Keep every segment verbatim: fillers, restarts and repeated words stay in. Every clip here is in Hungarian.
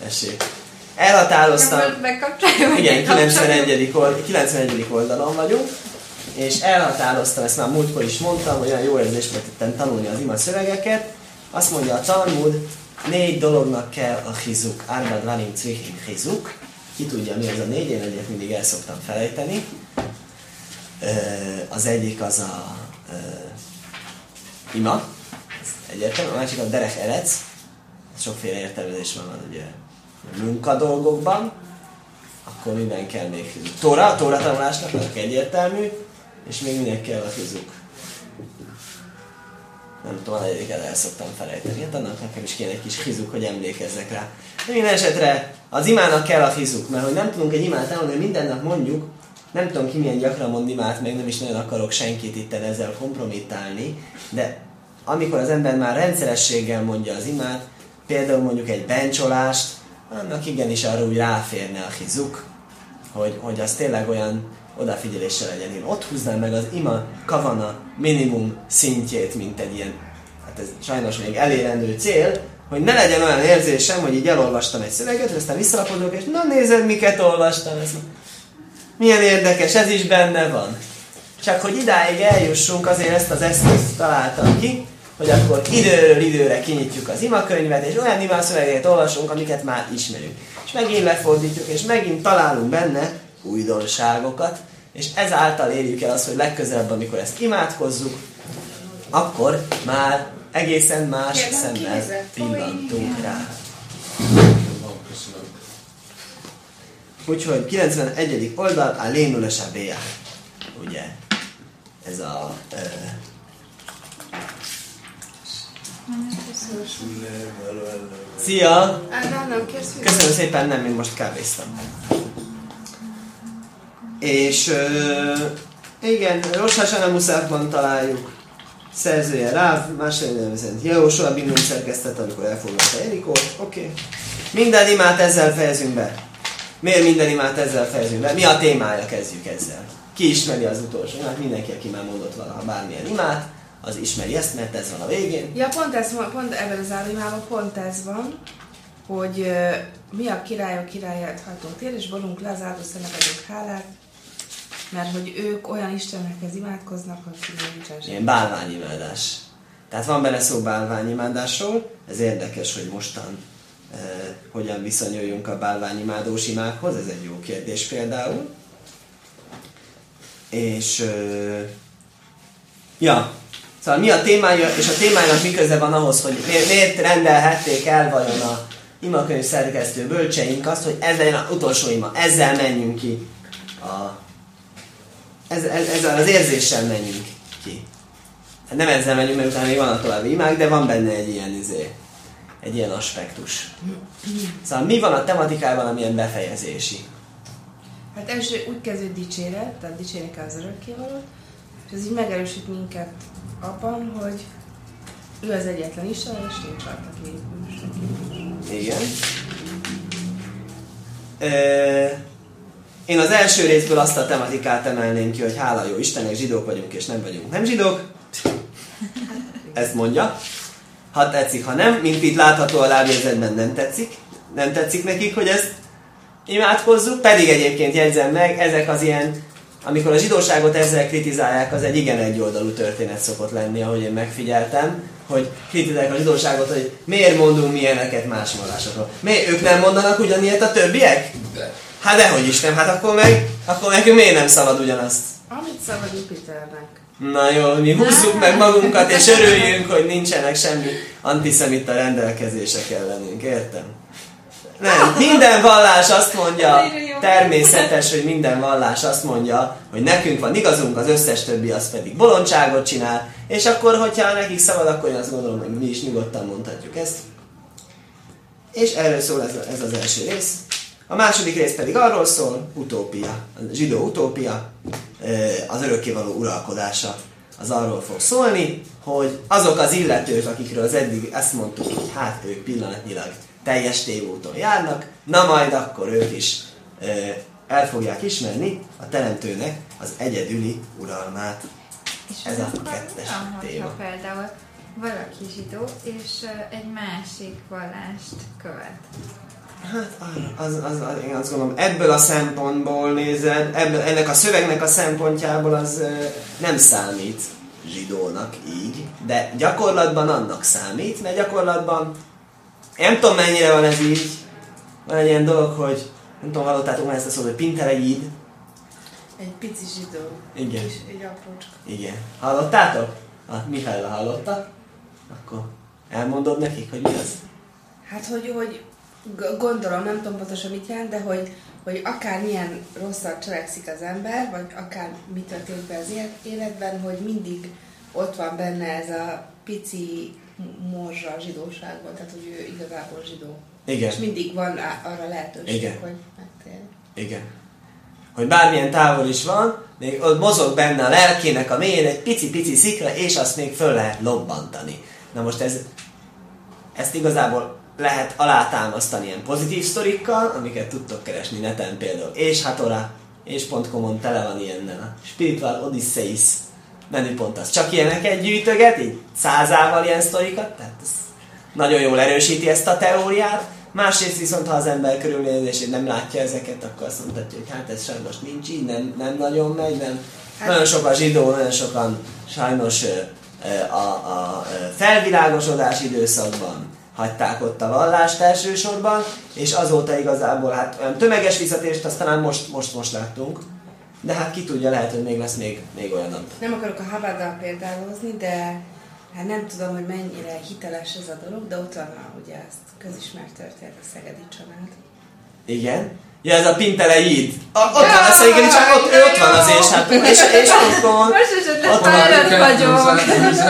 Tessék. Elhatároztam... Igen, kilencvenegyedik oldalon vagyunk. És elhatároztam, ezt már múltkor is mondtam, hogy olyan jó érzés volt itten tanulni az ima szövegeket. Azt mondja a Talmud, négy dolognak kell a chizuk. Árba dvarim tzrichim chizuk. Ki tudja, mi az a négy, én egyet mindig el szoktam felejteni. Az egyik az a ima, egyértelmű, a másik a derech erec, sokféle értelmezés van, van ugye munkadolgokban, akkor minden kell még chizuk. Tóra, tóra tanulásnak azok egyértelmű, és még minden kell a chizuk. Nem tudom, a negyediket el szoktam felejteni, hát annak nekem is kéne egy kis chizuk, hogy emlékezzek rá. De minden esetre az imának kell a chizuk, mert hogy nem tudunk egy imát elmondani, hogy minden nap mondjuk, nem tudom ki milyen gyakran mond imát, meg nem is nagyon akarok senkit itten ezzel kompromittálni, de amikor az ember már rendszerességgel mondja az imát, például mondjuk egy bencsolást, annak igenis arra úgy ráférne a chizuk, hogy, hogy az tényleg olyan odafigyeléssel legyen. Én ott húznám meg az ima kavana minimum szintjét, mint egy ilyen, hát ez sajnos még elérendő cél, hogy ne legyen olyan érzésem, hogy így elolvastam egy szöveget, aztán visszalapodok, és na nézed, miket olvastam, ez milyen érdekes, ez is benne van. Csak hogy idáig eljussunk, azért ezt az eszközt találtam ki, hogy akkor időről időre kinyitjuk az imakönyvet, és olyan imaszövegeket olvasunk, amiket már ismerünk. És megint lefordítjuk, és megint találunk benne újdonságokat, és ezáltal érjük el azt, hogy legközelebb, amikor ezt imádkozzuk, akkor már egészen más szemmel pillantunk rá. Úgyhogy kilencvenegyedik oldal, a lénulesa béja. Ugye, ez a... Uh, Szia! Köszönöm szépen, nem, én most kávéztam. És uh, igen, Rosh Hashanah Muszafban találjuk. Szerzője Ráv, másrészt nevezett Jehoshua bin Nun szerkesztett, amikor elfoglalta Jerikót. Oké. Okay. Minden imát ezzel fejezünk be. Miért minden imát ezzel fejezünk be? Mi a témája? Kezdjük ezzel. Ki ismeri az utolsó imát? Mindenki, aki már mondott valaha bármilyen imát, az ismeri ezt, mert ez van a végén. Ja, pont, ez, pont ebben az állimában pont ez van, hogy uh, mi a királyok királyát hajtunk tér, és borulunk le az áldozónak adjuk hálát, mert hogy ők olyan istenekhez imádkoznak, akik nincsen semmi. Ilyen bálványimádás. Tehát van benne szó bálványimádásról, ez érdekes, hogy mostan eh, hogyan viszonyuljunk a bálványimádós imákhoz, ez egy jó kérdés például. És eh, ja, szóval mi a témája, és a témájának mi köze van ahhoz, hogy miért, miért rendelhették el vajon a imakönyv szerkesztő bölcseink azt, hogy ez legyen az utolsó ima, ezzel menjünk ki a Ezzel, ezzel az érzéssel menjünk ki. Nem ezzel menjünk, mert utána még vannak további imák, de van benne egy ilyen, izé, egy ilyen aspektus. Szóval mi van a tematikában, amilyen befejezési? Hát első úgy kezdő dicséret, tehát dicsérni kell az örökkévalót, és ez így megerősít minket abban, hogy ő az egyetlen Isten, és nincs rajta kívül. Igen. E- Én az első részből azt a tematikát emelném ki, hogy hála jó Istennek, zsidók vagyunk és nem vagyunk nem zsidók. Ezt mondja. Ha tetszik, ha nem, mint itt látható a lábjegyzetben nem tetszik. Nem tetszik nekik, hogy ezt imádkozzuk, pedig egyébként jegyzem meg, ezek az ilyen, amikor a zsidóságot ezzel kritizálják, az egy igen egyoldalú történet szokott lenni, ahogy én megfigyeltem, hogy kritizálják a zsidóságot, hogy miért mondunk milyeneket más vallásokról. Miért ők nem mondanak ugyanilyet a többiek? De. Hát dehogy is nem, hát akkor meg, akkor nekünk miért nem szabad ugyanazt? Amit szabad Jupiternek. Na jó, mi húzzuk meg magunkat és örüljünk, hogy nincsenek semmi antiszemita rendelkezések ellenünk, értem? Nem, minden vallás azt mondja, természetes, hogy minden vallás azt mondja, hogy nekünk van igazunk, az összes többi az pedig bolondságot csinál, és akkor, hogyha nekik szabad, akkor én azt gondolom, hogy mi is nyugodtan mondhatjuk ezt. És erről szól ez, ez az első rész. A második rész pedig arról szól, utópia, a zsidó utópia, az örökkévaló uralkodása. Az arról fog szólni, hogy azok az illetők, akikről az eddig ezt mondtuk, hogy hát ők pillanatnyilag teljes tévúton járnak, na majd akkor ők is el fogják ismerni a Teremtőnek az egyedüli uralmát. És ez a kettes téma. Ha például valaki zsidó, és egy másik vallást követ. Hát az, az, az, én azt gondolom, ebből a szempontból nézed, ebből, ennek a szövegnek a szempontjából az nem számít zsidónak így, de gyakorlatban annak számít, mert gyakorlatban, én nem tudom mennyire van ez így, van egy ilyen dolog, hogy nem tudom, hallottátok már ezt a szót, hogy pintereid. Egy pici zsidó. Igen. És egy aprócska. Igen. Hallottátok? Ah, Mihályla hallotta? Akkor elmondod nekik, hogy mi az? Hát, hogy, hogy gondolom, nem tudom pontosan mit jelent, de hogy, hogy akár milyen rosszat cselekszik az ember, vagy akár mi történik be az életben, hogy mindig ott van benne ez a pici morzsa zsidóságban, tehát hogy ő igazából zsidó. Igen. És mindig van arra lehetőség, Igen. hogy megtér. Igen. Hogy bármilyen távol is van, még ott mozog benne a lelkének a mélyén egy pici-pici szikra, és azt még föl lehet lobbantani. Na most ez, ezt igazából lehet alátámasztani ilyen pozitív sztorikkal, amiket tudtok keresni neten például. És Hatora, és pont com-on tele van ilyennel. A Spiritual Odysseus menüpont az csak ilyeneket gyűjtöget, így százával ilyen sztorikat, tehát ez nagyon jól erősíti ezt a teóriát. Másrészt viszont, ha az ember körülnéz és nem látja ezeket, akkor azt mondhatja, hogy hát ez sajnos nincs így, nem, nem nagyon megy, nem. Hát, nagyon sok a zsidó, nagyon sokan sajnos a, a, a felvilágosodás időszakban hagyták ott a vallást elsősorban, és azóta igazából hát olyan tömeges visszatérést azt talán most, most, most láttunk, de hát ki tudja, lehet, hogy még lesz még, még olyanabb. Nem akarok a Habaddal példálozni, de hát nem tudom, hogy mennyire hiteles ez a dolog, de ott van a, ugye ezt közismert történet, a szegedi család. Igen. Ja, ez a Pinteleid. A, ott ja, van a szegedi család, ott, ott van az és hát, és, és akkor... Most esetleg fáradt vagyok.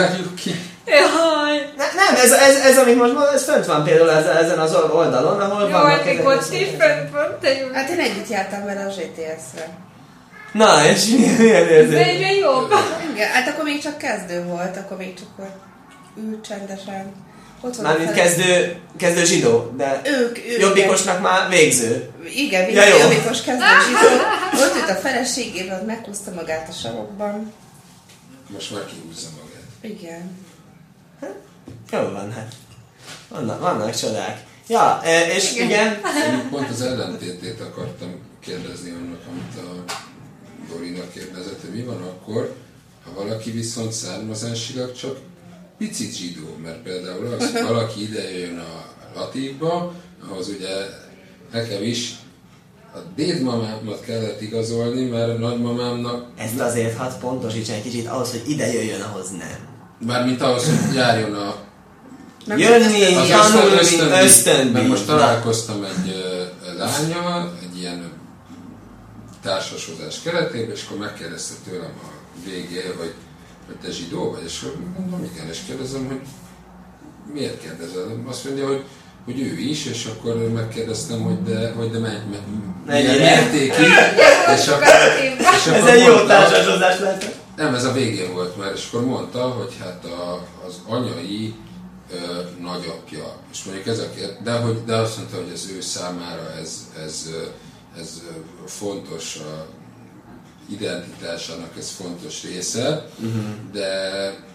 Jaj. Ne, nem, ez, ez, ez, amit most mondom, ez fönt van például ezen az oldalon, ahol jó, vannak hát ezek. Jó, ott is fönt van, te jó. Hát én együtt jártam vele a zé té es-re. Na, és milyen érzés? De egyre jobb. Igen, hát akkor még csak kezdő volt, akkor még csak ott ült csendesen. Mármint kezdő, kezdő zsidó, de ők, ők jobbikosnak már végző. Igen, ja, jobbikos kezdő zsidó. Ott ült a feleségével, meghúzta magát a savokban. Most már kihúzza magát. Igen. Hát, jó van, hát. Vannak, vannak csodák. Ja, és igen. igen. Én pont az ellentétét akartam kérdezni annak, amit a Dorina kérdezett, hogy mi van akkor, ha valaki viszont származásilag csak picit zsidó, mert például az, hogy valaki ide jön a Latikba, ahhoz ugye nekem is a dédmamámat kellett igazolni, mert a nagymamámnak... Ezt azért hadd pontosítson egy kicsit, ahhoz, hogy ide jöjjön, ahhoz nem. Bármint ahhoz, hogy járjon a... Jönni, tanulni, ösztöndíj. Mert most találkoztam egy uh, lányal, egy ilyen társashozás keretében, és akkor megkérdezte tőlem a végén, hogy, hogy te zsidó vagy, és mondom, igen, és kérdezem, hogy miért kérdezem? Azt mondja, hogy, hogy ő is, és akkor megkérdeztem, hogy de, hogy de menj, milyen mértékig, és akkor, és akkor ez egy jó társashozás lehet. Nem, ez a végén volt már, és akkor mondta, hogy hát a, az anyai ö, nagyapja, és mondjuk ez a kérdés, de, hogy, de azt mondta, hogy az ő számára ez, ez, ez fontos, a identitásának ez fontos része, uh-huh. de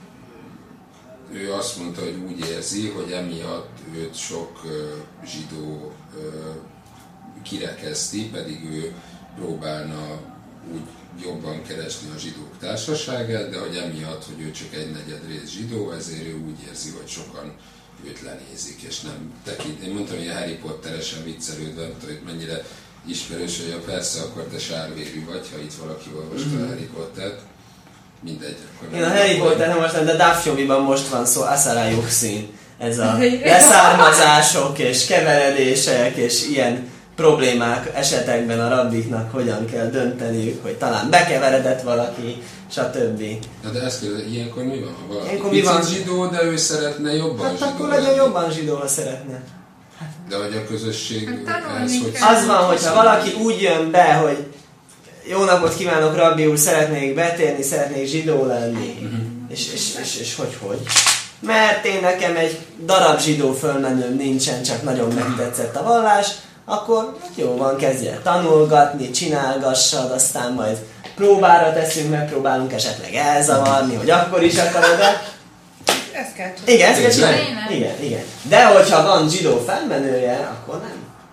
ő azt mondta, hogy úgy érzi, hogy emiatt őt sok uh, zsidó uh, kirekeszti, pedig ő próbálna úgy jobban keresni a zsidók társaságát, de hogy emiatt, hogy ő csak egy negyed rész zsidó, ezért ő úgy érzi, hogy sokan őt lenézik, és nem tekint. Én mondtam, hogy a Harry Potteresen viccelődve, nem tudom, hogy mennyire ismerős, hogy ja, persze, akkor te sárvérű vagy, ha itt valaki olvasta mm-hmm. a Harry Pottert. Mindegy. Én a Harry Potter nem most, de Dafyomiban most van szó, Asara Yuxin. Ez a leszármazások és keveredések és ilyen problémák esetekben a rabbiknak hogyan kell dönteniük, hogy talán bekeveredett valaki, stb. Na de ezt kérdez, ilyenkor mi van? Ha valaki ilyenkor picit van? Zsidó, de ő szeretne jobban hát zsidó. akkor legyen jobban zsidó, ha szeretne. De hogy a közösség hát, ehhez, hogy... Az van, hogyha valaki úgy jön be, hogy jó napot kívánok, rabbi úr, szeretnék betérni, szeretnék zsidó lenni. Uh-huh. És, és, és, és hogy, hogy? Mert én nekem egy darab zsidó fölmenőm nincsen, csak nagyon megtetszett a vallás, akkor jó van, kezdje tanulgatni, csinálgassad, aztán majd próbára teszünk, megpróbálunk esetleg elzavarni, hogy akkor is akarod, de... Ezt kell csinálni. Igen, ezt kell csinálni. Igen, igen. De hogyha van zsidó felmenője, akkor nem.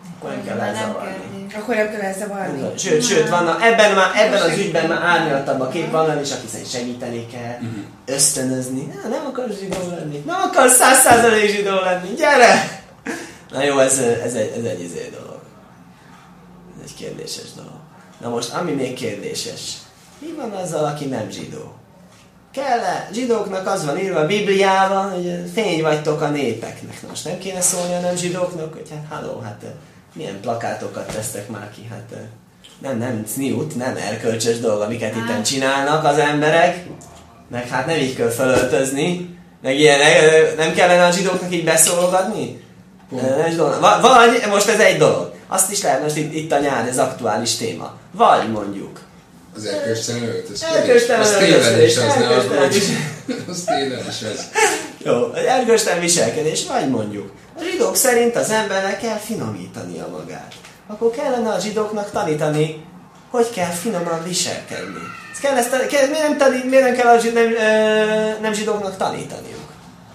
akkor nem kell elzavarni. Akkor nem kell elzavarni. Sőt, sőt, vannak, ebben, már, ebben az ügyben már árnyaltabb a kép, van is, aki szerint segíteni kell, ösztönözni. Na, nem akarsz zsidó lenni, nem akarsz száz százalék zsidó lenni, gyere! Na jó, ez, ez, egy, ez egy izé dolog. Ez egy kérdéses dolog. Na most, ami még kérdéses, mi van azzal, aki nem zsidó? Kell-e? Zsidóknak az van írva a Bibliában, hogy fény vagytok a népeknek. Na most nem kéne szólni a nem zsidóknak, hogy hát halló, hát milyen plakátokat tesztek már ki, hát nem, nem cniut, nem erkölcsös dolog, amiket itt csinálnak az emberek, meg hát nem így kell felöltözni, meg ilyenek, nem kellene a zsidóknak így beszólogatni? Vagy, most ez egy dolog, azt is lehet, most itt, itt a nyár, ez aktuális téma, vagy mondjuk, az erkölcstelen öltözködés. Erkölcstelen öltözködés. Az erkölcstelen is. Az tényleg is ez. Jó, erkölcstelen viselkedés, vagy mondjuk, a zsidók szerint az embernek kell finomítania magát. Akkor kellene a zsidóknak tanítani, hogy kell finoman viselkedni. Ezt kell ezt, kell, miért, nem tanít, miért nem kell a nem, ö, nem zsidóknak tanítaniuk?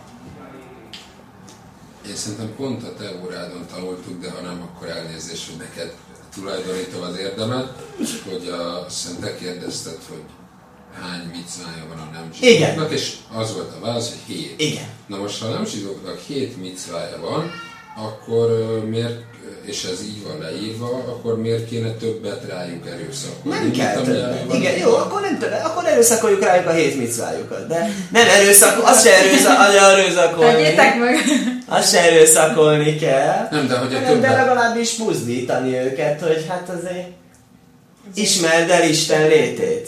Én szerintem pont a te órádon tanultuk, de ha nem, akkor elnézést, hogy neked tulajdonítom az érdemet, hogy a, azt te kérdezted, hogy hány micvája van a nem zsidóknak, és az volt a válasz, hogy hét. Igen. Na most, ha a nem zsidóknak hét micvája van, akkor miért, és ez így van leírva, akkor miért kéne többet rájuk erőszakolni? Nem kell többet. Igen, jó, akkor nem többet, akkor erőszakoljuk rájuk a hét micvájukat, de nem erőszakol, azt se erőszak, erőszakolni. Tegyétek meg! Azt se erőszakolni kell, nem, de, hogy a hanem, de legalábbis buzdítani őket, hogy hát azért ismerd el Isten létét.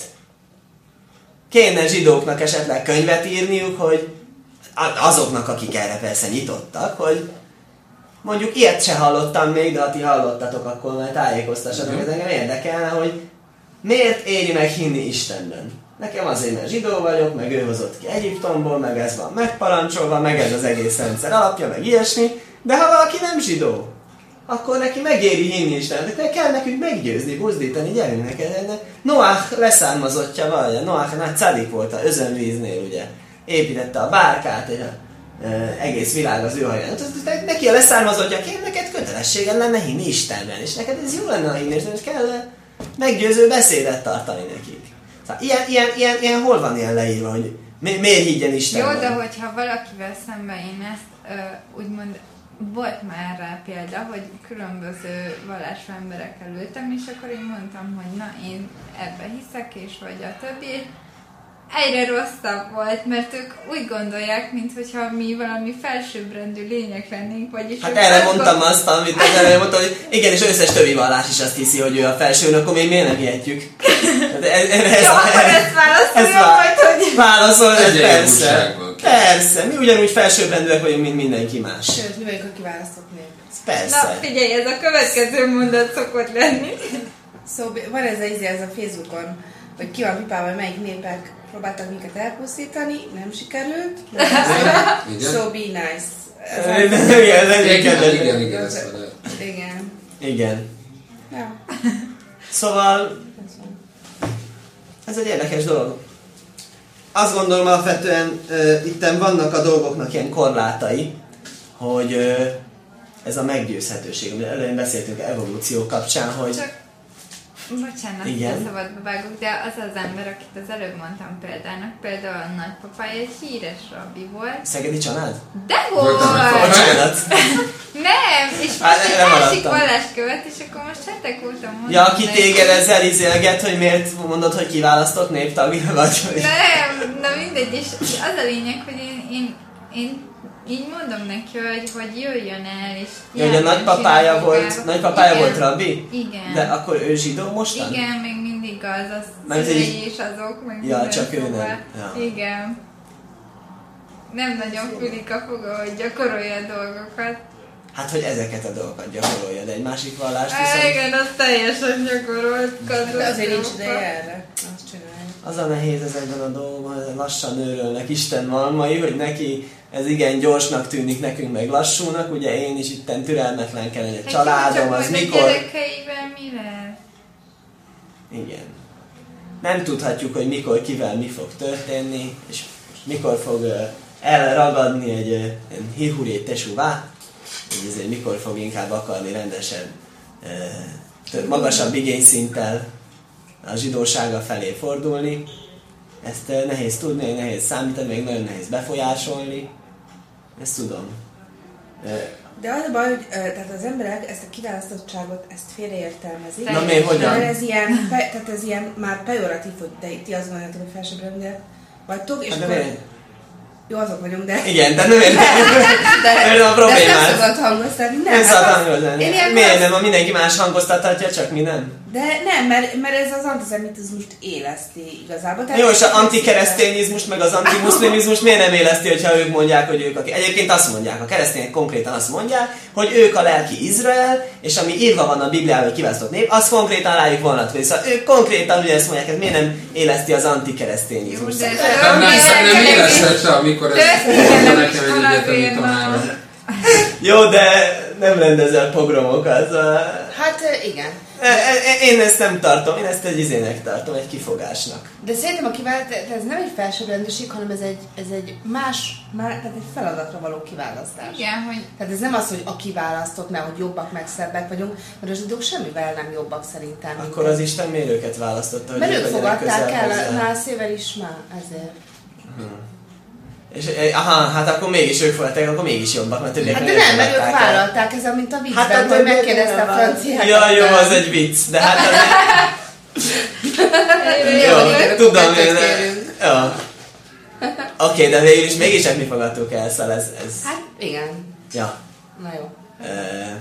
Kéne zsidóknak esetleg könyvet írniuk, hogy azoknak, akik erre persze nyitottak, hogy mondjuk ilyet se hallottam még, de ha ti hallottatok, akkor már tájékoztassatok, ez engem érdekelne, hogy miért éri meg hinni Istenben. Nekem azért, mert zsidó vagyok, meg ő hozott ki Egyiptomból, meg ez van megparancsolva, meg ez az egész rendszer alapja, meg ilyesmi, de ha valaki nem zsidó, akkor neki megéri hinni Istenben, de kell nekünk meggyőzni, buzdítani, gyerünk neked. Noach leszármazottja vagy, Noach nagy cadik volt a özönvíznél, ugye, építette a bárkát, és a e, egész világ az ő haján. Neki a leszármazottjaként neked kötelességed lenne hinni Istenben, és neked ez jó lenne a hinni Istenben, és kell meggyőző beszédet tartani nekik. Szóval ilyen, ilyen, ilyen, ilyen, hol van ilyen leírva, hogy mi, miért higgyen Istenben? Jó, de hogyha valakivel szemben én ezt uh, úgymond volt már rá példa, hogy különböző vallású emberekkel ültem, és akkor én mondtam, hogy na én ebbe hiszek, és vagy a többi. Egyre rosszabb volt, mert ők úgy gondolják, mintha mi valami felsőbbrendű lények lennénk, vagyis... Hát erre mondtam gond... azt, amit az erre mondtam, hogy igen, és összes többi vallás is azt hiszi, hogy ő a felső, akkor még miért nem ilyetjük? Hát ez, ez, jó, akkor ezt válaszolja majd, hogy... Válaszol, ez persze. Persze, mi ugyanúgy felsőbbrendűek vagyunk, mint mindenki más. Sőt, mi vagyunk, aki választott nép. Persze. Na figyelj, ez a következő mondat szokott lenni. Szóval van ez a, ez a Facebookon, hogy ki van pipával, melyik népek próbáltak minket elpusztítani, nem sikerült. So be nice. Igen, igen, igen. Igen. Igen. Ja. Szóval ez egy érdekes dolog. Azt gondolom alapvetően uh, itten vannak a dolgoknak ilyen korlátai, hogy uh, ez a meggyőzhetőség, amiről előbb beszéltünk evolúció kapcsán, hogy csak bocsánat, hogy szabadba vágok, de az az ember, akit az előbb mondtam példának, például a nagypapája egy híres rabbi volt. Szegedi család? De volt! Bocsánat! Nem! És most egy másik vallást követ, és akkor most hetek óta mondom. Ja, aki téged ezzel izélget, hogy miért mondod, hogy kiválasztott néptagja vagy? Nem, na mindegy, és az a lényeg, hogy én, én, én így mondom neki, hogy, hogy jöjjön el, és... Ja, hogy a nagypapája volt, nagypapája volt rabbi? Igen. De akkor ő zsidó mostan? Igen, még mindig az, az szülei így... és azok, meg ja, minden csak ő szóval. nem. Ja. Igen. Nem nagyon fülik a foga, hogy gyakorolja a dolgokat. Hát, hogy ezeket a dolgokat gyakorolja, de egy másik vallást viszont... Há, igen, az teljesen gyakorolt. De azért nincs ideje erre. Azt csinálja. Az a nehéz ezekben a dolgokban, lassan őrölnek Isten malmai, hogy neki ez igen gyorsnak tűnik, nekünk meg lassúnak, ugye én is itten türelmetlen kell egy családom, az mikor... a gyerekeivel mi lesz? Igen. Nem tudhatjuk, hogy mikor, kivel mi fog történni, és mikor fog elragadni egy hírhurét tesúvá. hogy ezért mikor fog inkább akarni rendesen több, magasabb igényszinttel a zsidósága felé fordulni. Ezt nehéz tudni, nehéz számítani, még nagyon nehéz befolyásolni. Ezt tudom. De az a baj, hogy tehát az emberek ezt a kiválasztottságot, ezt félreértelmezik. Na miért, hogyan? Mert ez ilyen, pe, tehát ez ilyen már pejoratív, hogy de ti azt gondoljátok, hogy felsőbbrendűek vagytok, és Hát akkor... miért? Jó, azok vagyunk, de... Igen, de nem értem. de, a problémát. de ezt nem szabad hangoztatni. Nem, Nem szabad hát hangoztatni. Miért Miért az... nem? Ha mindenki más hangoztathatja, csak mi nem? De nem, mert, mert ez az antiszemitizmust éleszti igazából. Tehát jó, és az antikeresztényizmust, meg az antimuszlimizmust miért nem éleszti, hogyha ők mondják, hogy ők akik... Egyébként azt mondják, a keresztények konkrétan azt mondják, hogy ők a lelki Izrael, és ami írva van a Bibliában, hogy kiválasztott nép, az konkrétan rájuk vonatkozik. Szóval ők konkrétan ugye ezt mondják, hogy miért nem éleszti az antikeresztényizmust. Jó, de- Nem, nem, nem élesztett se, amikor ezt mondta nekem egy egyetemi tanárom. Jó, de nem rendezel pogromokat. Szóval... Hát igen. Én ezt nem tartom, én ezt egy izének tartom, egy kifogásnak. De szerintem a kiválasztás, ez nem egy felsőbbrendűség, hanem ez egy, ez egy más, már, tehát egy feladatra való kiválasztás. Igen, hogy... Tehát ez nem az, hogy a kiválasztott, mert hogy jobbak meg szebbek vagyunk, mert a zsidók semmivel nem jobbak szerintem. Akkor az Isten miért őket választotta? Hogy mert ők fogadták el hozzá? Nászével is már, ezért. Hmm. És, aha, hát akkor mégis ők fogadták, akkor mégis jobbak, mert többiek Hát de nem, mert ők vállalták, ez mint a viccben, hát, hogy megkérdezte a franciákat. Ja, jó, az egy vicc, de hát... Jó, tudom én. Ja. Oké, de végül is mégis mi fogadtuk el, szóval ez... ez... Hát igen. Ja. Na jó. Uh,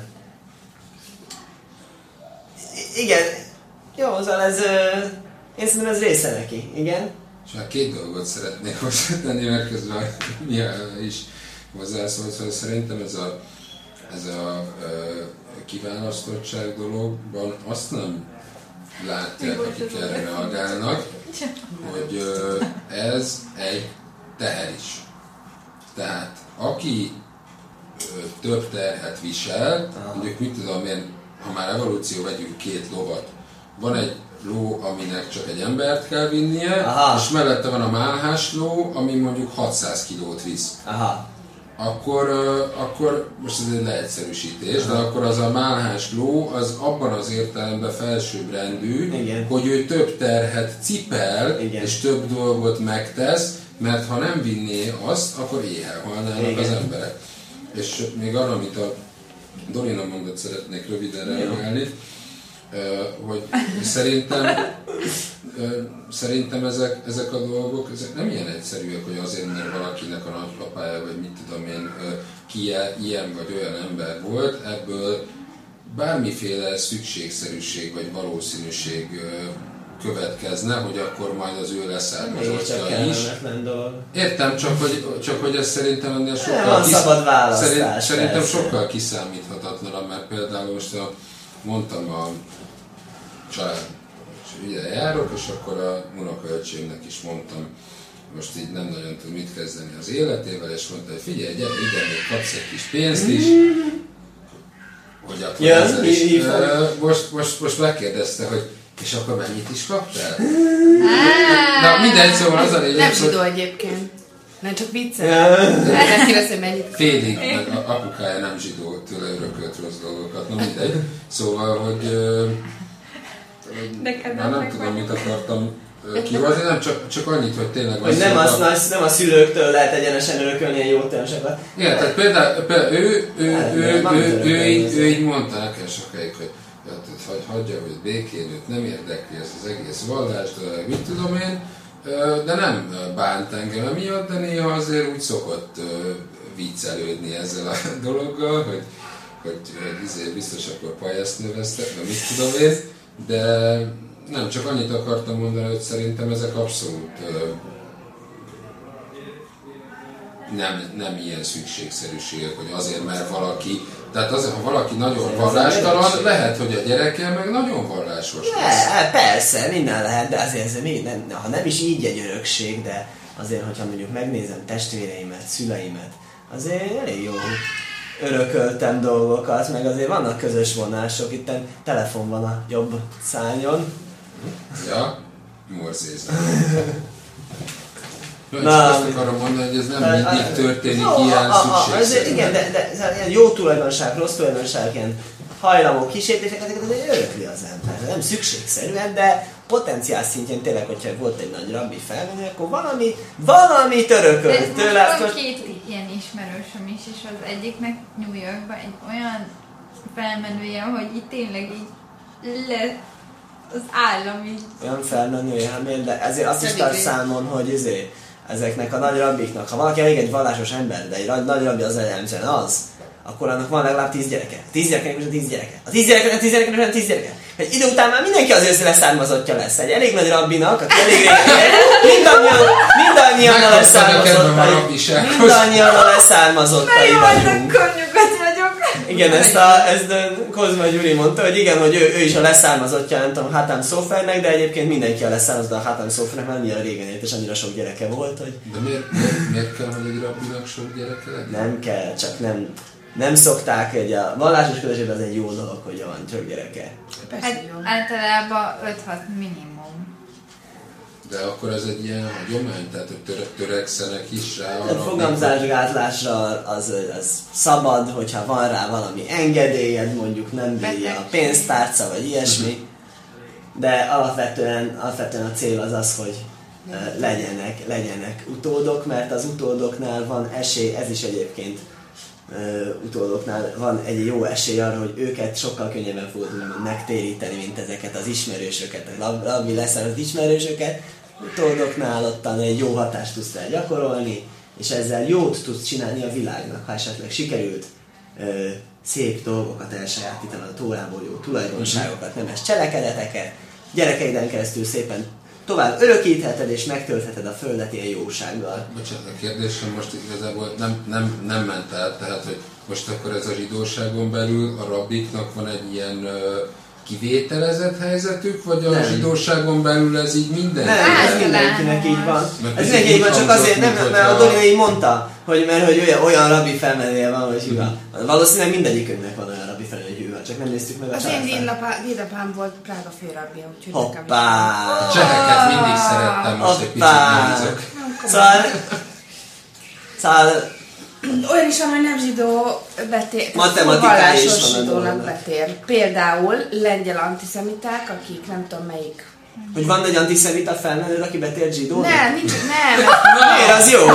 igen. Jó, szóval ez... Uh, én szerintem ez része neki, igen. És már két dolgot szeretnék hozzátenni, mert közben mi is hozzászólt, szóval szerintem ez a, ez a kiválasztottság dologban azt nem látják, akik erre reagálnak, hogy ez egy teher is. Tehát aki több terhet visel, mondjuk mit tudom én, ha már evolúció, vegyünk két lovat, van egy ló, aminek csak egy embert kell vinnie, aha, és mellette van a málhás ló, ami mondjuk hatszáz kilót visz. Aha. Akkor, uh, akkor, most ez egy leegyszerűsítés, aha, de akkor az a málhás ló az abban az értelemben felsőbbrendű, igen, hogy ő több terhet cipel, igen, és több dolgot megtesz, mert ha nem vinné azt, akkor éhen halnának, igen, az emberek. És még arra, amit a Dorina mondott, szeretnék röviden reagálni, hogy szerintem, szerintem ezek, ezek a dolgok ezek nem ilyen egyszerűek, hogy azért, mert valakinek a nagypapája, vagy mit tudom én, ki ilyen vagy olyan ember volt, ebből bármiféle szükségszerűség vagy valószínűség következne, hogy akkor majd az ő leszármazottja is. Értem, csak hogy, csak hogy ez szerintem ennél sokkal, kis... szerint, szerintem sokkal kiszámíthatatlanabb, mert például most a, mondtam a család, és ide járok, és akkor a unokaöcsémnek is mondtam, most így nem nagyon tud mit kezdeni az életével, és mondta, hogy figyelj, gyere ide, még kapsz egy kis pénzt is, hogy akkor ja, ezzel is. Így, így most, most, most megkérdezte, hogy és akkor mennyit is kaptál? Na mindegy, szóval az a lényeg. Nem zsidó egyébként. Nem csak viccel. Megkérdezte, hogy mennyit. Félig, meg a apukája nem zsidó, tőle örökölt rossz dolgokat. Na mindegy. Szóval, hogy már nem tudom, mit akartam kihozni, nem csak, csak annyit, hogy tényleg... Hogy nem, az, az, nem a szülőktől lehet egyenesen örökölni ilyen jó tömseket. Igen, tehát például, például ő, ő, ő, ő, ő, ő, így, ő így mondta nekem sokáig, hogy hogy hagyja, hogy békén őt nem érdekli ez az egész vallást, mit tudom én, de nem bánt engem emiatt, de néha azért úgy szokott viccelődni ezzel a dologgal, hogy, hogy izé biztos akkor pajaszt növesztek, de mit tudom én, de nem, csak annyit akartam mondani, hogy szerintem ezek abszolút nem, nem ilyen szükségszerűségek, hogy azért, mert valaki, tehát azért, ha valaki nagyon vallástalan, lehet, hogy a gyereke meg nagyon vallásos lesz. Ne, persze, minden lehet, de azért ez minden, ha nem is így egy örökség, de azért, hogyha mondjuk megnézem testvéreimet, szüleimet, azért elég jó örököltem dolgokat, meg azért vannak közös vonások, itt telefon van a jobb szárnyon. Ja, morzézem. Na, azt akarom mondani, hogy ez nem mindig történik no, ilyen szükségszerűen. Igen, de, de, de ilyen jó tulajdonság, rossz tulajdonság, ilyen hajlamok, kísértések, ezeket azért örökli az ember. Nem szükségszerűen, de potenciál szintjén tényleg, hogyha volt egy nagy rabbi felmenő, akkor valami, valamit örökölt tőle. Most van két ilyen ismerősöm is, és az egyiknek New Yorkban egy olyan felmenője, hogy itt tényleg így le az állam így. Olyan felmenője, de ezért azt is tart számon, hogy izé, ezeknek a nagy rabbiknak, ha valaki elég egy vallásos ember, de egy nagy, nagy rabbi az jellemzően az, akkor annak van legalább tíz gyereke. Tíz gyerekek és a tíz gyereke. A tíz gyereke, a tíz gyereke és a tíz gyereke. Egy idő után már mindenki az ősz leszármazottja lesz. Egy elég nagy rabbinak, aki elég régen, mindannyian, mindannyian a leszármazottai. Mindannyian a leszármazottai vagyunk. Igen, ezt a, ezt a Kozma Gyuri mondta, hogy igen, hogy ő, ő is a leszármazottja, nem tudom, Hatam Sofernek, de egyébként mindenki a leszármazott a Hatam Sofernek, mert annyira régen élt, és annyira sok gyereke volt, hogy... De miért, miért, miért kell, hogy egy rabbinak sok gyereke legyen? Nem kell, csak nem, nem szokták, hogy a vallásos közösségben az egy jó dolog, hogy van sok gyereke. Hát általában öt-hat minimum. De akkor ez egy ilyen hagyomány, tehát hogy töre, törekszenek is rá. A fogamzásgátlásra az, az szabad, hogyha van rá valami engedélyed, mondjuk nem bírja a pénztárca vagy ilyesmi, de alapvetően, alapvetően a cél az az, hogy legyenek, legyenek utódok, mert az utódoknál van esély, ez is egyébként utódoknál van egy jó esély arra, hogy őket sokkal könnyebben fogod megtéríteni, mint ezeket az ismerősöket, a rabbi leszel az ismerősöket, utódoknál ottan egy jó hatást tudsz rá gyakorolni, és ezzel jót tudsz csinálni a világnak, ha esetleg sikerült ö, szép dolgokat elsajátítani a Tórából, jó tulajdonságokat, nemes cselekedeteket, gyerekeiden keresztül szépen tovább örökítheted és megtöltheted a földet ilyen jósággal. Bocsánat, a kérdésem most igazából nem, nem, nem ment el, tehát hogy most akkor ez a zsidóságon belül a rabbiknak van egy ilyen uh, kivételezett helyzetük, vagy a nem. zsidóságon belül ez így minden? Nem, ez mindenkinek így van. Mert ez mindenki így van, csak azért nem, mert a Dori így mondta, hogy, mert hogy olyan, olyan rabbi felmenője van, hogy hűha. Valószínűleg mindegyikünknek van olyan rabbi felmenője, hogy hűha, csak nem néztük meg a az én dédapám volt Prága főrabbia, úgyhogy hoppá! A cseheket mindig szerettem, most egy picit nézök. Szóval... Szóval... Olyan is van, hogy nem zsidó betér, matematikai is van zsidónak betér. Például lengyel antiszemiták, akik nem tudom melyik. Hogy van egy antiszemita felmenő, aki betért zsidónak? Nem, nincs, nem. Miért, az jó?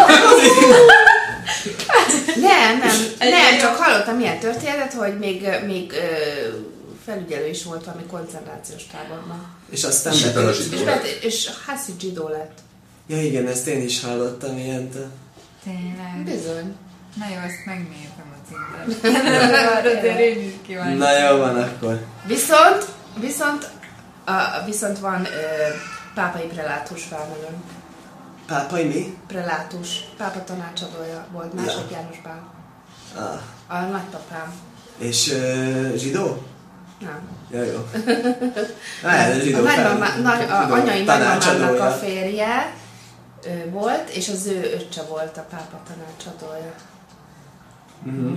nem, nem, nem, csak hallottam ilyen történetet, hogy még, még felügyelő is volt valami koncentrációs táborban. És aztán és betért zsidó. És, bet, és haszid zsidó lett. Ja igen, ezt én is hallottam ilyent. Tényleg. Bizony. Na jó, azt megnézem a címben. Azért én is kíváncsi. Na jó van akkor. Viszont, viszont, a, viszont van ö, pápai prelátus felmenő. Pápai mi? Prelátus. Pápa tanácsadója volt, második ja. János Pál. Ah. A nagypapám. És ö, zsidó? Nem. Ja, jó. Ah, zsidó a nagymama, nagy, a anyai nagymamának a férje ő volt, és az ő öccse volt a pápa tanácsadója. Mm-hmm.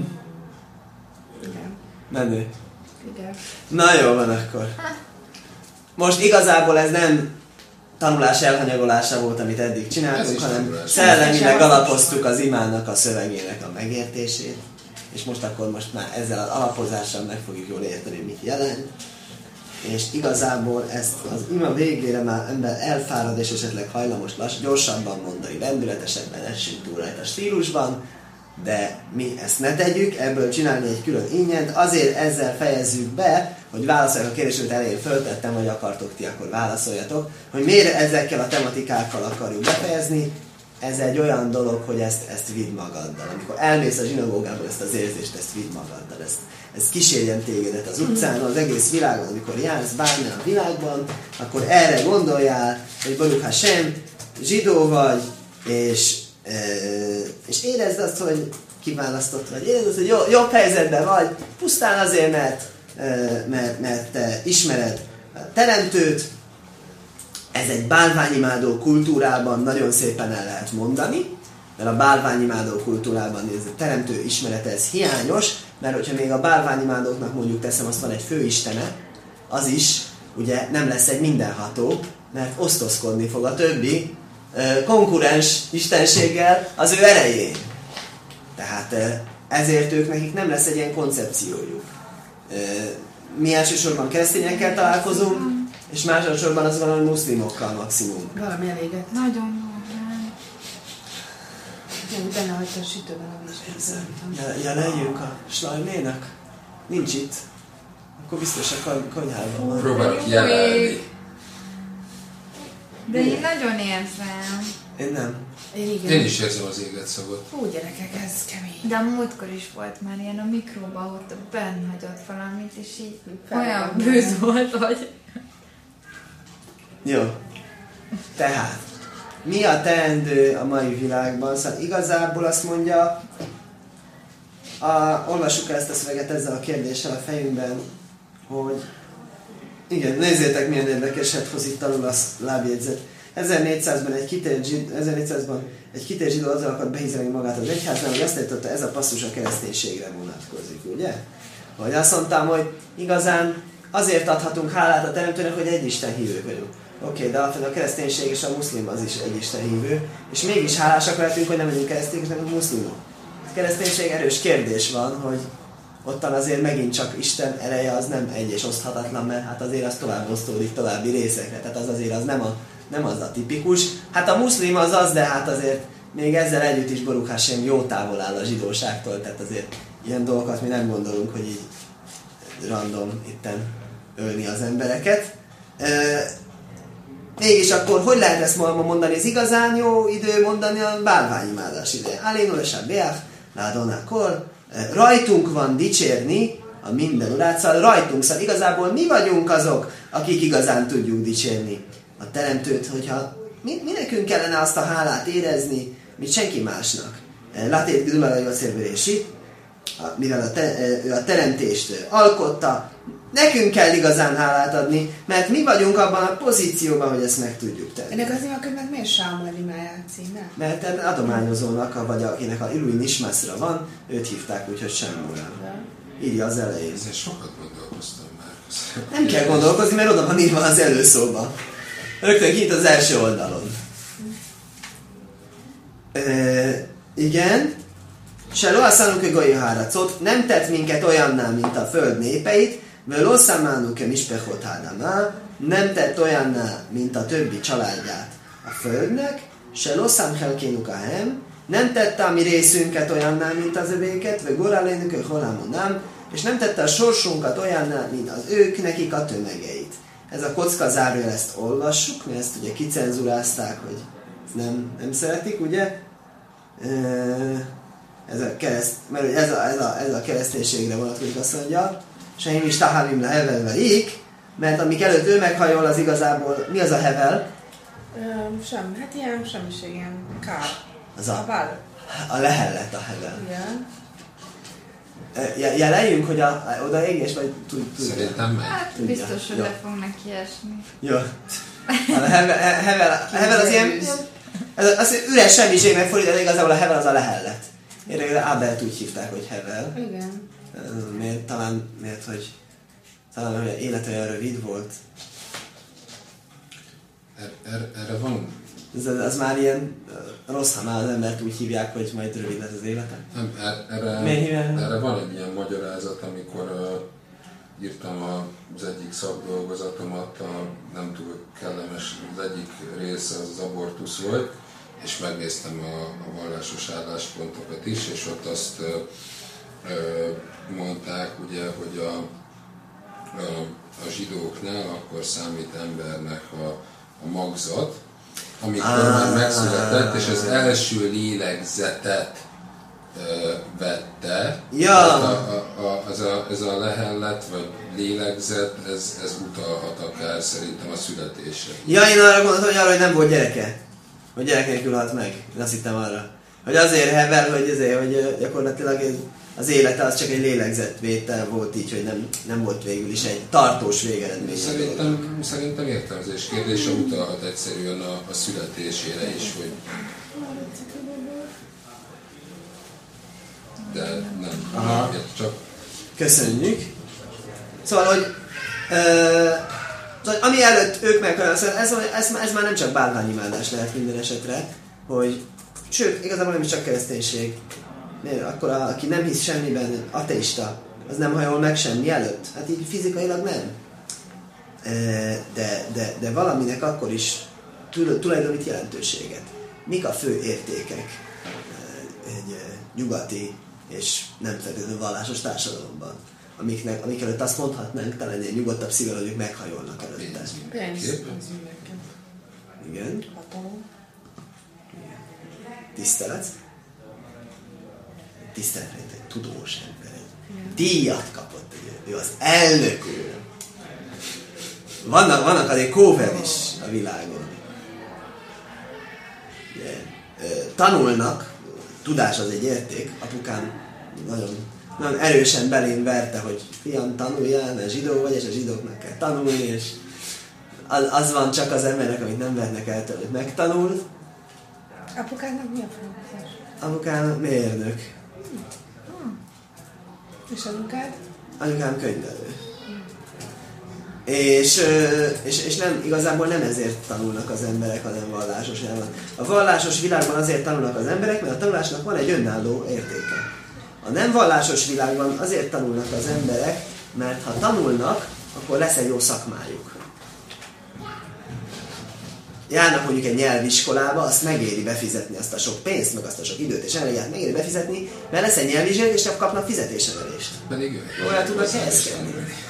Igen. Menő. Igen. Na jó van akkor. Most igazából ez nem tanulás elhanyagolása volt, amit eddig csináltunk, hanem szellemileg alapoztuk az imának a szövegének a megértését. És most akkor most már ezzel az alapozással meg fogjuk jól érteni, mit jelent. És igazából ezt az ima végére már ember elfárad, és esetleg hajlamos lass, gyorsabban mondani, rendületesebben, essünk túl rajta stílusban, de mi ezt ne tegyük, ebből csinálni egy külön ingyen, azért ezzel fejezzük be, hogy válaszolják a kérdést, amit elején föltettem, hogy akartok ti, akkor válaszoljatok, hogy miért ezekkel a tematikákkal akarjuk befejezni. Ez egy olyan dolog, hogy ezt, ezt vidd magaddal. Amikor elmész a zsinagógából, ezt az érzést, ezt vidd magaddal. Ezt, ez kísérjen tégedet az utcán, az egész világon, amikor jársz bármilyen a világban, akkor erre gondoljál, hogy Baruch Hashem, zsidó vagy, és, e, és érezd azt, hogy kiválasztott vagy. Érezd azt, hogy jó, jobb helyzetben vagy, pusztán azért, mert, e, mert, mert te ismered a teremtőt. Ez egy bálványimádó kultúrában nagyon szépen el lehet mondani, mert a bálványimádó kultúrában ez a teremtő ismerete, ez hiányos, mert hogyha még a bálványimádóknak mondjuk teszem, azt van egy főistene, az is ugye nem lesz egy mindenható, mert osztozkodni fog a többi konkurens istenséggel az ő erején. Tehát ezért ők nekik nem lesz egy ilyen koncepciójuk. Mi elsősorban keresztényekkel találkozunk, és másodszorban az valami muszlimokkal maximum. Valami eléget. Nagyon jó. Nem, benne hagyta a sütőben a vizsgát. Jeleljünk a slajménak? Nincs itt. Akkor biztos a kony- konyhában van. Próbálok jelenni. De én nagyon érzem. Én nem. Én igen. Én is érzem az éget szagot. Hú, gyerekek, ez kemény. De a múltkor is volt már ilyen a mikróba, ott benn hagyott valamit, és így Fel olyan van. bűz volt, hogy... Jó. Tehát, mi a teendő a mai világban? Szóval igazából azt mondja, a, olvassuk el ezt a szöveget ezzel a kérdéssel a fejünkben, hogy igen, nézzétek milyen érdekeset hoz itt alul a lábjegyzet. ezernégyszázban egy kitért zsidó, ezernégyszázban egy kitért zsidó azzal akart behízelni magát az egyháznál, hogy azt állította, ez a passzus a kereszténységre vonatkozik, ugye? Hogy azt mondtam, hogy igazán azért adhatunk hálát a teremtőnek, hogy egy Isten hívők vagyunk. Oké, okay, de alapvetően a kereszténység és a muszlim az is egy Isten hívő, és mégis hálásak lehetünk, hogy nem vagyunk keresztények, hanem muszlimok. A kereszténység erős kérdés van, hogy ottan azért megint csak Isten ereje az nem egy és oszthatatlan, mert hát azért az tovább osztódik további részekre, tehát az azért az nem, a, nem az a tipikus. Hát a muszlim az az, de hát azért még ezzel együtt is Baruch Hashem jó távol áll a zsidóságtól, tehát azért ilyen dolgokat mi nem gondolunk, hogy így random itten ölni az embereket. E, mégis akkor hogy lehet ezt ma mondani? Ez igazán jó idő mondani a bálványimádás ideje. Alénul és a beach, ládonakor, rajtunk van dicsérni a minden urát, szóval rajtunk, szóval igazából mi vagyunk azok, akik igazán tudjuk dicsérni a teremtőt, hogyha mi, mi nekünk kellene azt a hálát érezni, mint senki másnak. Látét Gdulala Jószérvérési, mivel a te, ő a teremtést alkotta, nekünk kell igazán hálát adni, mert mi vagyunk abban a pozícióban, hogy ezt meg tudjuk tenni. Ennek az imakönyvnek miért Sámuel imáját címe? Mert adományozónak, vagy akinek a Ilui Nismaszra van, őt hívták úgy, hogy Sámuel. Írja az elején. Ezzel sokat gondolkoztam már. Nem kell gondolkozni, mert oda van írva az előszóba. Rögtön kint az első oldalon. E, igen. Se lo asszánuk goyi háracot, nem tett minket olyanná, mint a föld népeit, ve lo szamánuk mispechot hádamá, nem tett olyanná, mint a többi családját a földnek, se lo számhelkénuk a hem, nem tette a mi részünket olyanná, mint az övéket, ve gorálénük a holámonám, és nem tette a sorsunkat olyanná, mint az ők nekik a tömegeit. Ez a kocka zárójel, ezt olvassuk, mert ezt ugye kicenzurázták, hogy nem, nem szeretik, ugye? Ez a kereszt, mert ez a, ez a, ez a kereszténységre vonatkozik, azt mondja, Seim is tahavim le hevelve ik, mert amik előtt ő meghajol, az igazából, mi az a hevel? Um, sem, hát ilyen semmiség, ilyen kár. Az a, a vál. a lehellet a hevel. Igen. Uh, jeleljünk, hogy a, oda égés, vagy tud, tud, Szerintem meg. Hát Tudja. biztos, hogy Jó. le fognak kiesni. Jó. A hevel, hevel, a hevel az ilyen, ez az üres semmiségnek fordít, de igazából a hevel az a lehellet. Érdekes, Ábelt úgy hívták, hogy hevel. Igen. Miért? Talán, miért, hogy talán hogy élet olyan rövid volt. Er, er, erre van... Ez, az már ilyen rossz, ha már az embert úgy hívják, hogy majd rövid lesz az élete. Nem, er, erre, Miért hívják? erre van egy ilyen magyarázat, amikor uh, írtam a, az egyik szakdolgozatomat, a nem túl kellemes, az egyik része az, az abortusz volt, és megnéztem a, a vallásos álláspontokat is, és ott azt uh, uh, mondták, ugye, hogy a, a, a zsidóknál akkor számít embernek a, a magzat, amikor ah, már megszületett, és az első lélegzetet uh, vette. Ja. A, a, a, az a, ez a lehellet, vagy lélegzet, ez, ez utalhat akár szerintem a születésre. Ja, én arra gondoltam, hogy arra, hogy nem volt gyereke. Hogy gyerek nélkül halt meg. Én azt hittem arra. Hogy azért hevel, hogy, azért, hogy gyakorlatilag az élete az csak egy lélegzetvétel volt így, hogy nem, nem volt végül is egy tartós végeredmény. Szerintem, szerintem értelmezés kérdése utalhat egyszerűen a, a születésére is, hogy... De nem, nem csak... Köszönjük. Szóval, hogy ö, Ami előtt ők meg, ez, ez, ez, ez már nem csak bálványimádás lehet minden esetre, hogy sőt, igazából nem is csak kereszténység. Akkor a, aki nem hisz semmiben, ateista, az nem hajol meg semmi előtt. Hát így fizikailag nem. De, de, de valaminek akkor is tulajdonít jelentőséget. Mik a fő értékek egy nyugati és nem feltétlenül vallásos társadalomban, amiknek, amik előtt azt mondhatnánk, talán egy nyugodtabb szívvel, hogy ők meghajolnak előtte. Pénz. Igen. Tisztelet. Tiszteletre egy tudós ember. Díjat kapott, ugye. Ő az elnök úr. Vannak, vannak azért kóver is a világon. Ugye, tanulnak, tudás az egy érték. Apukám nagyon, nagyon erősen belém verte, hogy fiam, tanuljál, mert zsidó vagy, és a zsidóknak kell tanulni, és az, az van csak az embernek, amit nem vernek el tőle, hogy megtanul. Apukádnak mi a foglalkozás? Apukám mérnök. Hmm. És anyukád? Anyukám könyvelő. És, és, és nem, igazából nem ezért tanulnak az emberek, hanem vallásos világban. A vallásos világban azért tanulnak az emberek, mert a tanulásnak van egy önálló értéke. A nem vallásos világban azért tanulnak az emberek, mert ha tanulnak, akkor lesz egy jó szakmájuk. Járnak mondjuk egy nyelviskolába, azt megéri befizetni azt a sok pénzt, meg azt a sok időt és energiát megéri befizetni, mert lesz egy nyelvvizsgát, és nem kapnak fizetésemelést. Pedig ő. Olyan tudnak helyezkedni.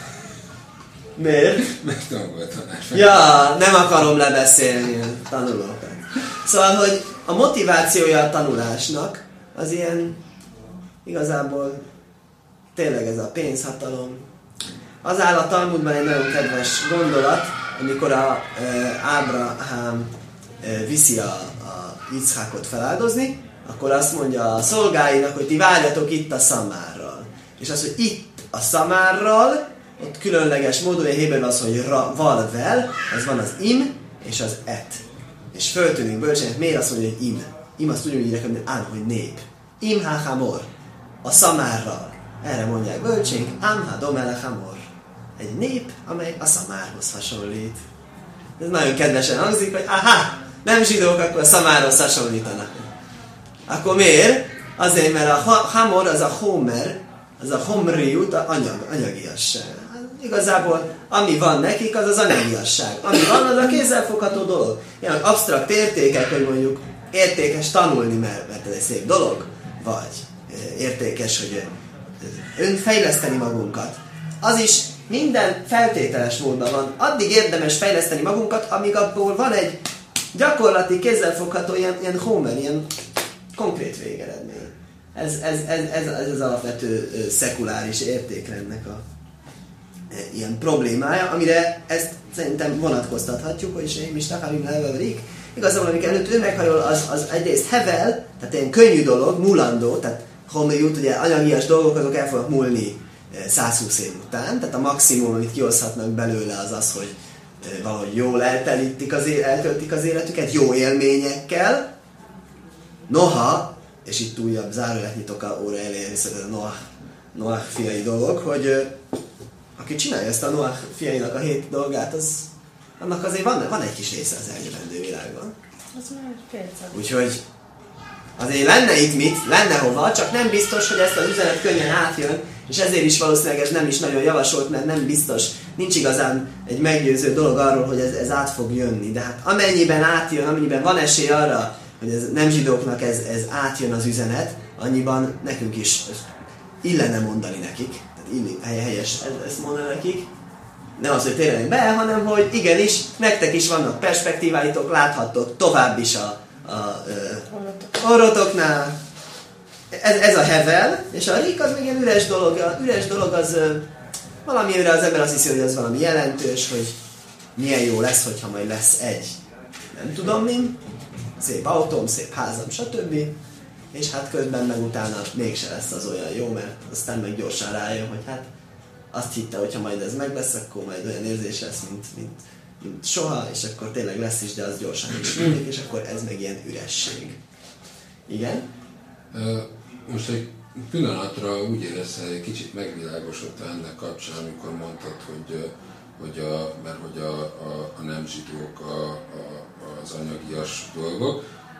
Miért? Mert angol tanás. Ja, nem akarom lebeszélni a tanulókat. Szóval, hogy a motivációja a tanulásnak az ilyen igazából tényleg ez a pénzhatalom. Az áll a Talmudban egy nagyon kedves gondolat, amikor a e, Ábrahám e, viszi a, a Ichákot feláldozni, akkor azt mondja a szolgáinak, hogy ti várjatok itt a szamárral. És az, hogy itt a szamárral, ott különleges módon, a héberben az, hogy ra, val, vel, az van az im és az et. És föltűnik bölcsének, miért azt mondja, hogy im? Im azt ugyanúgy írják, mint ám, hogy nép. Im ha hamor, a szamárral. Erre mondják bölcsénk, ám ha domele hamor. Egy nép, amely a szamárhoz hasonlít. Ez nagyon kedvesen hangzik, hogy aha, nem zsidók, akkor a szamárhoz hasonlítanak. Akkor miért? Azért, mert a hamor, az a homer, az a homriut, a anyag, anyagiasság. Igazából, ami van nekik, az az anyagiasság. Ami van, az a kézzelfogható dolog. Ilyen absztrakt értékek, hogy mondjuk értékes tanulni, mert, mert ez egy szép dolog, vagy értékes, hogy önfejleszteni magunkat. Az is minden feltételes módban van. Addig érdemes fejleszteni magunkat, amíg abból van egy gyakorlati, kézzelfogható ilyen, ilyen homer, ilyen konkrét végeredmény. Ez, ez, ez, ez, ez az alapvető szekuláris értékrendnek a e, ilyen problémája, amire ezt szerintem vonatkoztathatjuk, hogy én is takarim levelik. Igazából, amik előtt ő meghajol, az, az egyrészt hevel, tehát ilyen könnyű dolog, mulandó, tehát homriút, ugye anyagias dolgok, azok el fognak múlni száz húsz év után, tehát a maximum, amit kihozhatnak belőle, az az, hogy valahogy jól eltelítik az, eltöltik az életüket, jó élményekkel. Noha, és itt újabb zárójelet nyitok a óra elején, hiszen ez a Noah, Noah fiai dolog, hogy aki csinálja ezt a Noah fiainak a hét dolgát, az, annak azért van, van egy kis része az eljövendő világban. Az már egy pélcad. Úgyhogy azért lenne itt mit, lenne hova, csak nem biztos, hogy ezt az üzenet könnyen átjön, és ezért is valószínűleg ez nem is nagyon javasolt, mert nem biztos, nincs igazán egy meggyőző dolog arról, hogy ez, ez át fog jönni. De hát amennyiben átjön, amennyiben van esély arra, hogy ez nem zsidóknak ez, ez átjön az üzenet, annyiban nekünk is illene mondani nekik, tehát illi, helyes ezt mondani nekik. Nem az, hogy térjenek be, hanem hogy igenis, nektek is vannak perspektíváitok, láthattok tovább is a, a, a orrotoknál. Ez, ez a hevel, és a rik az még ilyen üres dolog. A üres dolog az valamire az ember azt hiszi, hogy az valami jelentős, hogy milyen jó lesz, hogyha majd lesz egy, nem tudom mi, szép autóm, szép házam, stb. És hát közben meg utána mégse lesz az olyan jó, mert aztán meg gyorsan rájön, hogy hát azt hitte, hogyha majd ez meg lesz, akkor majd olyan érzés lesz, mint, mint, mint soha, és akkor tényleg lesz is, de az gyorsan is múlik, és akkor ez meg ilyen üresség. Igen? Most egy pillanatra úgy éreztem, hogy egy kicsit megvilágosodtál ennek kapcsán, amikor mondtad, hogy hogy a, mert hogy a, a, a nem zsidók a, a, az anyagias dolgokat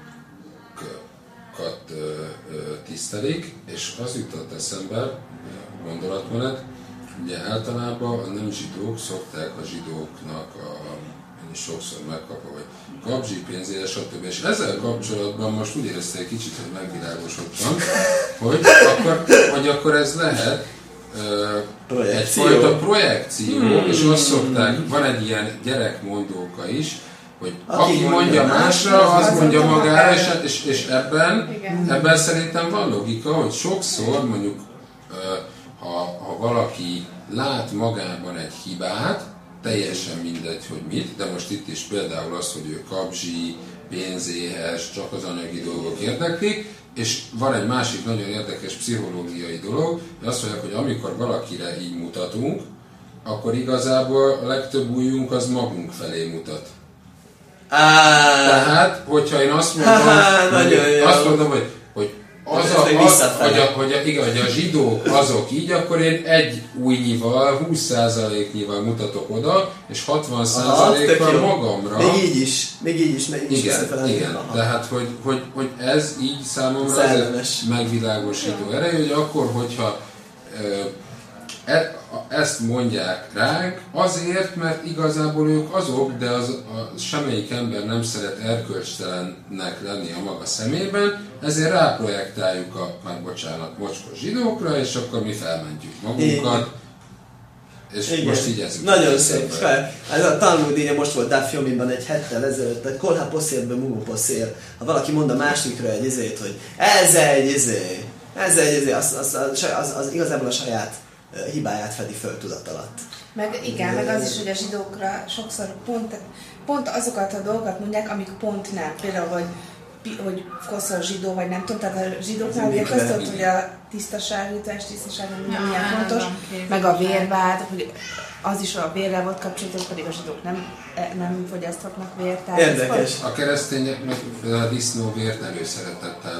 tisztelik, és az jutott eszembe, gondolatmenet, ugye általában a nem zsidók szokták a zsidóknak a, én is sokszor megkapva, hogy kapzsi pénzére, stb. És ezzel kapcsolatban most úgy érezte egy kicsit, hogy megvilágosodtam, hogy akkor, hogy akkor ez lehet uh, egyfajta projekció, hmm. és azt szokták, van egy ilyen gyerekmondóka is, hogy aki, aki mondja másra, az, az mondja magára, és, és, és ebben, ebben szerintem van logika, hogy sokszor mondjuk uh, ha, ha valaki lát magában egy hibát, teljesen mindegy, hogy mit, de most itt is például az, hogy ő kapzsi, pénzéhes, csak az anyagi dolgok érdeklik, és van egy másik nagyon érdekes pszichológiai dolog, hogy azt mondják, hogy amikor valakire így mutatunk, akkor igazából a legtöbb ujjunk az magunk felé mutat. Ah. Tehát, hogyha én azt mondom, hogy, azt mondom hogy, hogy az a, az, hogy, a, hogy, a, igen, hogy a zsidók azok így, akkor én egy újnyival, húsz százaléknyival mutatok oda, és hatvan százalékkal magamra. Még így is, még így is, még így igen, is igen. Tehát, hogy, hogy, hogy ez így számomra az megvilágosító ereje, hogy akkor, hogyha e, ezt mondják ránk, azért, mert igazából ők azok, de az, a, semmelyik ember nem szeret erkölcstelennek lenni a maga szemében, ezért ráprojektáljuk a, már bocsánat, mocskos zsidókra, és akkor mi felmentjük magunkat. És igen. Most így ez. Nagyon szép fel. Ez a Talmud írja, most volt Dafyominban egy hettel ezelőtt, egy kolha poszélben mumu poszél. Ha valaki mond a másikra egy izét, hogy ez egy izé, ez egy izé, az, az, az, az, az igazából a saját hibáját fedi föl tudat alatt. Meg igen, meg az is, hogy a zsidókra sokszor pont, pont azokat a dolgokat mondják, amik pont nem. Például, hogy, hogy koszol zsidó, vagy nem tudom, tehát a zsidóknál ugye között, hogy a tisztaságítás, tisztaság ja, milyen fontos, meg a vérvád, hogy az is a vérrel volt kapcsolatos, pedig a zsidók nem, nem fogyaszthatnak vért. Érdekes. A keresztényeknek a disznóvért előszeretettel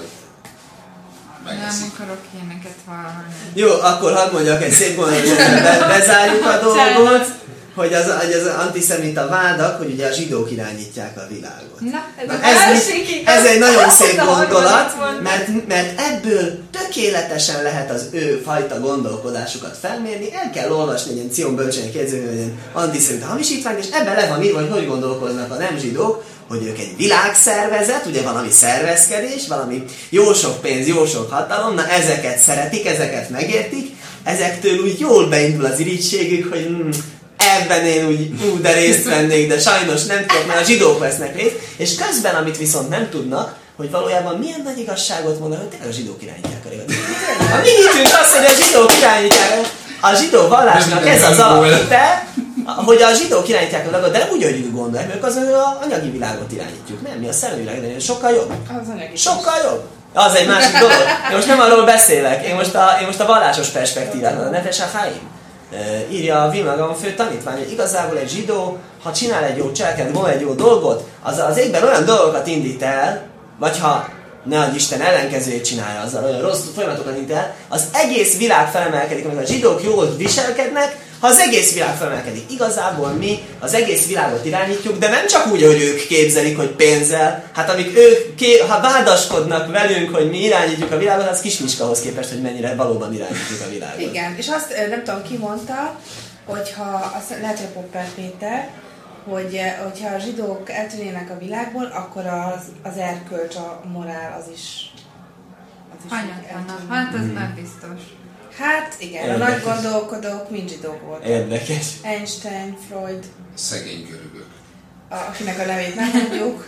megeszik. Nem akarok ilyeneket hallani. Jó, akkor hadd mondjak egy szép gondolatot, be, bezárjuk a dolgot, hogy az, az antiszemita vádak, hogy ugye a zsidók irányítják a világot. Na, ez, Na, ez, ez egy nagyon szép gondolat, mert, mert ebből tökéletesen lehet az ő fajta gondolkodásukat felmérni, el kell olvasni egy ilyen Cion bölcsének jegyzőkönyv, egy ilyen antiszemita hamisítványt, és ebben le van írva, hogy hogy gondolkoznak a nem zsidók, hogy ők egy világszervezet, ugye valami szervezkedés, valami jó sok pénz, jó sok hatalom, na ezeket szeretik, ezeket megértik, ezektől úgy jól beindul az irítségük, hogy mm, ebben én úgy, ú, de részt vennék, de sajnos nem tudok, mert a zsidók vesznek részt, és közben, amit viszont nem tudnak, hogy valójában milyen nagy igazságot mondanak, hogy tényleg a zsidók irányítják a révet. A mi hitünk az, hogy a zsidók irányítják, a zsidó vallásnak ez az alapte, hogy a zsidók irányítják a világot, de nem úgy, hogy ők gondolják, mert az a anyagi világot irányítjuk, nem? Mi a szellemi világot, de sokkal jobb. Az anyagi. Sokkal jobb. Az egy másik dolog. Én most nem arról beszélek, én most a, én most a vallásos perspektívát, a Nefesh HaChaim. Írja a Vilna fő tanítvány, hogy igazából egy zsidó, ha csinál egy jó cselekedet, van egy jó dolgot, az az égben olyan dolgokat indít el, vagy ha ne adj Isten ellenkezőjét csinálja, azzal olyan rossz folyamatokat indít el, az egész világ felemelkedik, amikor a zsidók jól viselkednek, ha az egész világ felemelkedik. Igazából mi az egész világot irányítjuk, de nem csak úgy, hogy ők képzelik, hogy pénzzel. Hát amik ők, ké- ha vádaskodnak velünk, hogy mi irányítjuk a világot, az kismiskahoz képest, hogy mennyire valóban irányítjuk a világot. Igen, és azt nem tudom, ki mondta, hogyha, azt lehet, hogy Popper Péter, hogy hogyha a zsidók eltűnnének a világból, akkor az, az erkölcs, a morál az is... Az is Hanyatlanak. Hát az nem biztos. Hát igen, érdekes. A nagy gondolkodók mind zsidók voltak. Érdekes. Einstein, Freud. Szegény görögök. A, akinek a nevét nem mondjuk.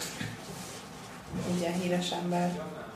Ugye, híres ember.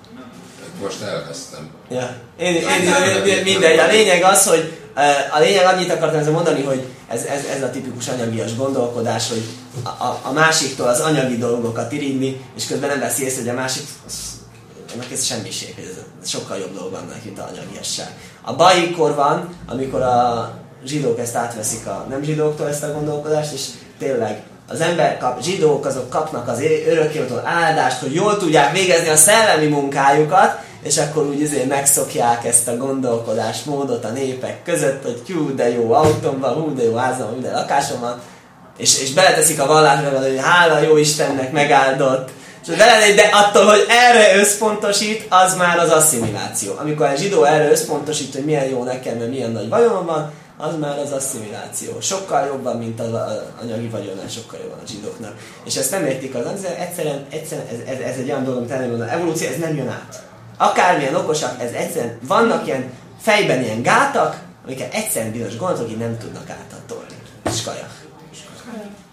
Most elvesztem. Ja. Én, én, én, én, mindegy. A lényeg az, hogy a lényeg annyit akartam ezzel mondani, hogy ez, ez, ez a tipikus anyagias gondolkodás, hogy a, a, a másiktól az anyagi dolgokat irigyni, és közben nem veszi észre, hogy a másik annak ez semmiség, hogy ez sokkal jobb dolog annak, mint a anyagiasság. A bajikor van, amikor a zsidók ezt átveszik a nem zsidóktól ezt a gondolkodást, és tényleg az ember kap, zsidók azok kapnak az örökkévalótól áldást, hogy jól tudják végezni a szellemi munkájukat, és akkor úgy azért megszokják ezt a gondolkodásmódot a népek között, hogy hú, de jó autóm van, hú, de jó házam van, hú, de lakásom van, és, és beleteszik a vallásra, hogy hála jó Istennek megáldott, és de attól, hogy erre összpontosít, az már az asszimiláció. Amikor egy zsidó erre összpontosít, hogy milyen jó nekem, mert milyen nagy vagyon van, az már az asszimiláció. Sokkal jobban, mint az anyagi vagyonnál, sokkal jobban a zsidóknak. És ezt nem értik az az, egyszerűen, egyszerűen ez, ez, ez egy olyan dolog, amit elmondom, az evolúció, ez nem jön át. Akármilyen okosak, ez egyszerűen, vannak ilyen fejben ilyen gátak, amiket egyszerűen bizonyos gondolatok így nem tudnak áthatolni. Skajak.